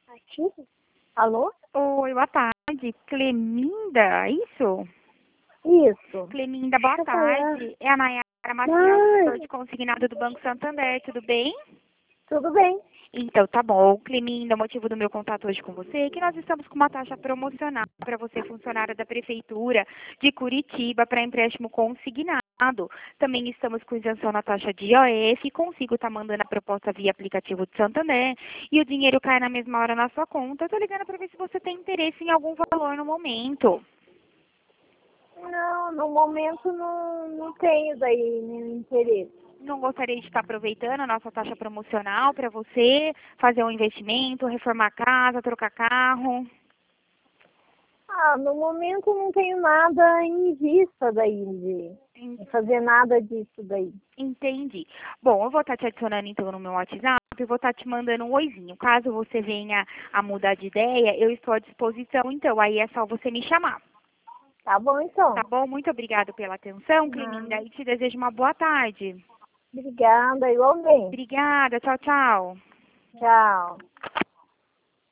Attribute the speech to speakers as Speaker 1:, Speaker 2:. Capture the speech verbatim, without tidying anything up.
Speaker 1: Ativo? Alô?
Speaker 2: Oi, boa tarde. Cleminda, é isso?
Speaker 1: Isso.
Speaker 2: Cleminda, boa
Speaker 1: Deixa eu falar.
Speaker 2: tarde. É a Nayara Maciel,
Speaker 1: Ai,
Speaker 2: gestor de consignado do Banco Santander, tudo bem?
Speaker 1: tudo bem.
Speaker 2: Então, tá bom. Cleminda, o motivo do meu contato hoje com você é que nós estamos com uma taxa promocional para você, funcionária da Prefeitura de Curitiba, para empréstimo consignado. Também estamos com isenção na taxa de I O F, consigo estar mandando a proposta via aplicativo de Santander e o dinheiro cai na mesma hora na sua conta. Eu tô ligando para ver se você tem interesse em algum valor no momento.
Speaker 1: Não, no momento não, não tenho daí nenhum interesse.
Speaker 2: Não gostaria de estar aproveitando a nossa taxa promocional para você fazer um investimento, reformar a casa, trocar carro?
Speaker 1: Ah, no momento não tenho nada em vista daí, de, de fazer nada disso daí.
Speaker 2: Entendi. Bom, eu vou estar te adicionando então no meu WhatsApp e vou estar te mandando um oizinho. Caso você venha a mudar de ideia, eu estou à disposição, então aí é só você me chamar.
Speaker 1: Tá bom, então.
Speaker 2: Tá bom? Muito obrigada pela atenção,
Speaker 1: Ah,
Speaker 2: Cleminda, e te desejo uma boa tarde.
Speaker 1: obrigada, igualmente.
Speaker 2: Obrigada, tchau, tchau.
Speaker 1: Tchau.